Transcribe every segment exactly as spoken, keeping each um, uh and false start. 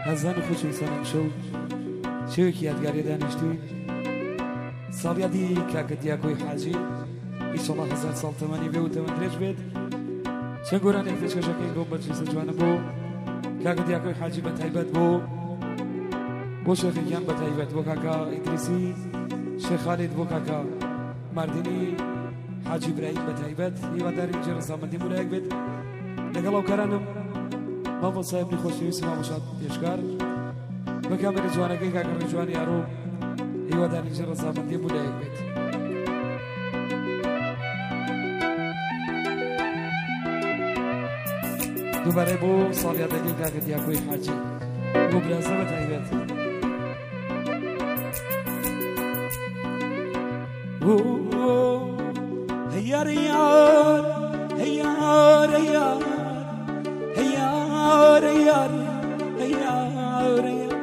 ئازان و خۆش ئینسانم شەو شەوێکی یادگاری دانیشتووی ساڵیادی کاکە دیاکۆی حاجی ئیشەڵڵا هەزار ساڵ تەمەنی بێ و تەمەن درێژ بێت چەند گۆرانێک پێشکەشەکەی بۆ بەرجەستە جوانە بۆ کاکە دیاکۆی حاجی بە تایبەت بۆ بۆ شێخێکیان بە تایبەت بۆ کاکە ئیدریسی شێخ خالید بۆ کاکە ماردینی حاجی برایت بە تایبەت هیوادارین جێ ڕەزامەندی مولایەک بێت لەگەڵ ئەوکارانم ماڵۆ سایبنی خۆشەویستی مامۆشات پێشکار بە کامێرە جوانەکەی کاکە ڕێجوانی یارۆ هیوادارین جێ ڕەزامەندی مولایەک بێت دووبارەی بۆ ساڵیادەکەی کاکە دیاکۆی حاجی بۆ برازە بە تایبەت هيار هيار هيار هيار هيار هيار هيار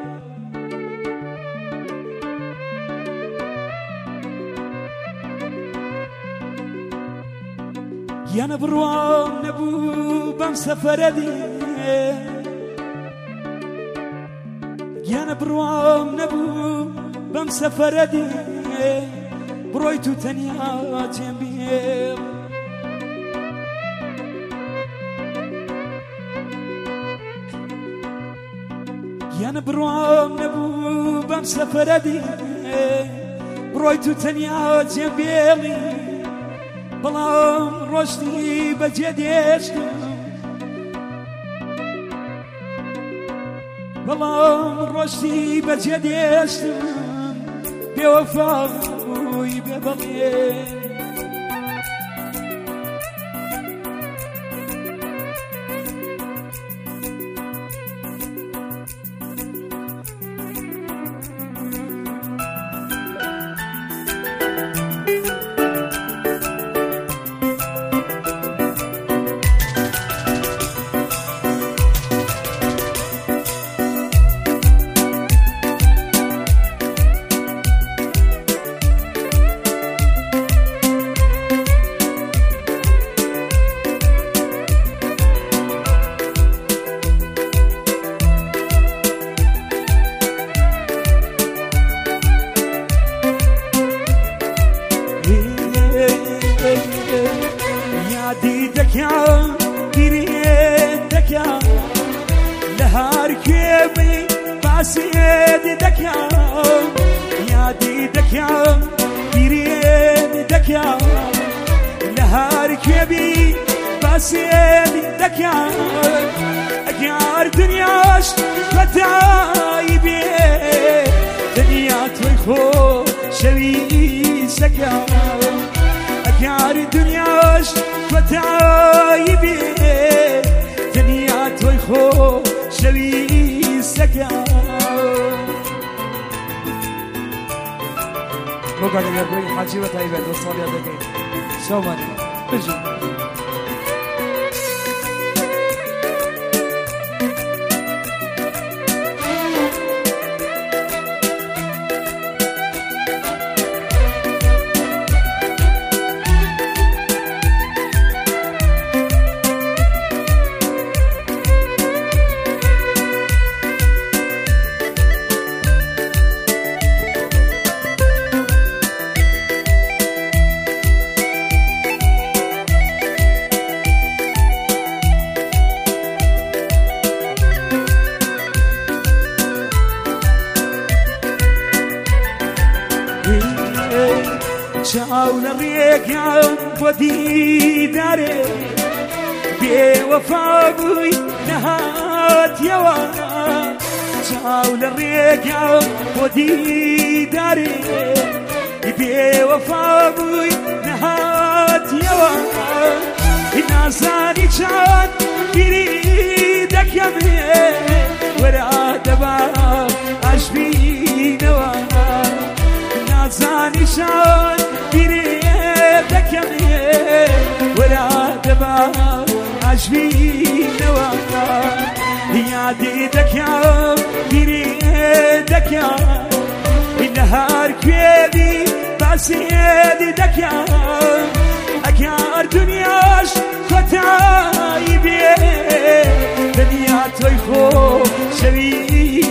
يا نبروام نبو بم سفردي يا نبروام نبو بم سفردي برويتو تنيا جنبيم يا نبروام نبو بمسافردي برويتو تنيا جنبيلي بلام رشدي بجديشتم بلام رشدي بجديشتم بوفاء ببغي شاول الريق يا ودي داري بوفاقي نهات يوا شاول الريق يا ودي داري بوفاقي نهات يوا ناساني كان يريدك يا بيه ولا دباب عشبي نوا ناساني كان يريدك يا بيه ولا دباب عشبي نوا يا ديدك يا يريدك يا النهار كيدي بس يديدك يا أكار دنياش فتايبي دنيا توي خو شوي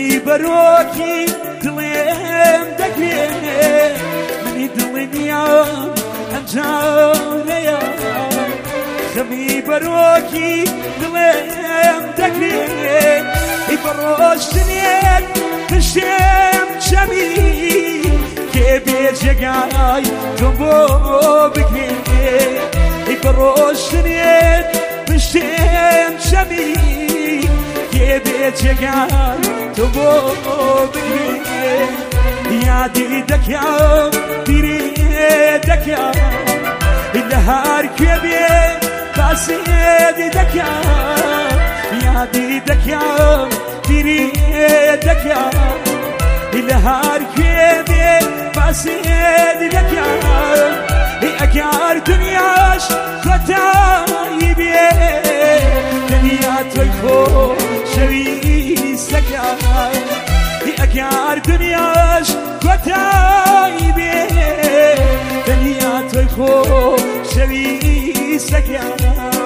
خەمی بەرۆکی دڵێم دەگرێ منی دڵنیام ئەم جارەیە خەمی بەرۆکی دڵێم دەگرێ ئی بەڕۆشتنێت پشتێم چەمی کێ بێجێگای تۆ بۆ بگرێ ئی بەڕۆشتنێت پشتێم چەمی کێ بێجێگای تۆ بۆ بگرێ یادی دەکەم بیری دەکەم لە هەر کوێ بێ باسێدی دەکەم یادی دەکەم بیری دەکەم لە هەر کوێ بێ باسێدی دەکەم ئەگەر دنیاش کۆتایی بێ دنیا تۆی خۆشەویستەکەم ئەگەر دنیاش کۆتایی بێ دنیا تۆی خۆشەویستەکەم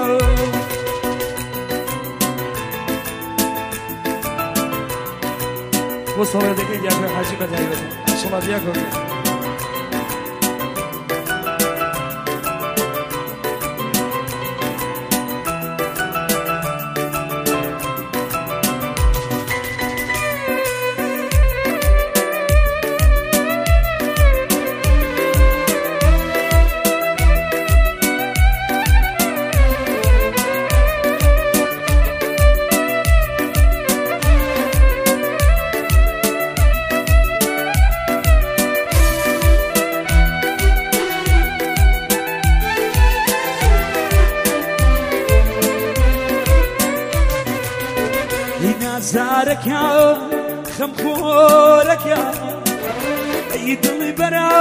بۆ سەڵێدەکەی دیاکۆی حاجی بەتایبەت ئینشەڵا دیاکۆ زارەکەم خەمخۆرەکەم ئەی دڵی بەرە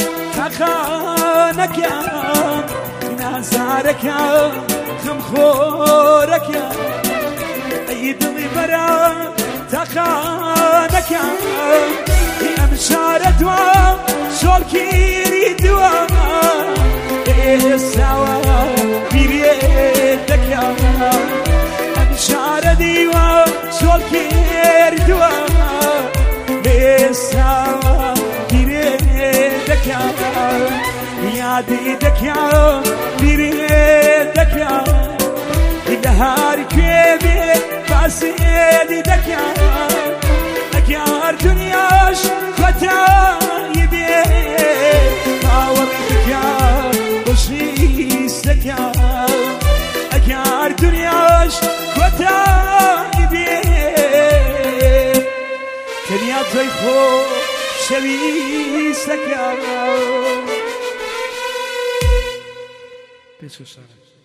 تاقانەکەم نازارەکەم خەمخۆرەکەم ئەی دڵی بەرە تاقانەکەم ئەم شارە دوام شۆڵگیری دوام ئێستاوە بیرێ دەکەم ئەم شارە دیوە شۆڵ کردووە ئێستاوە بیرێ دەکەم یادی دەکەم بیرێ دەکەم لە هەر کوێ بێ باسێدی دەکەم ئەگەر دنیاش کۆتایی بێ باوەڕی دەکەم خۆشویستەکەم ئەگەر دنیاش کۆتایی بێ دنیا تۆی خۆشەویستەکەم.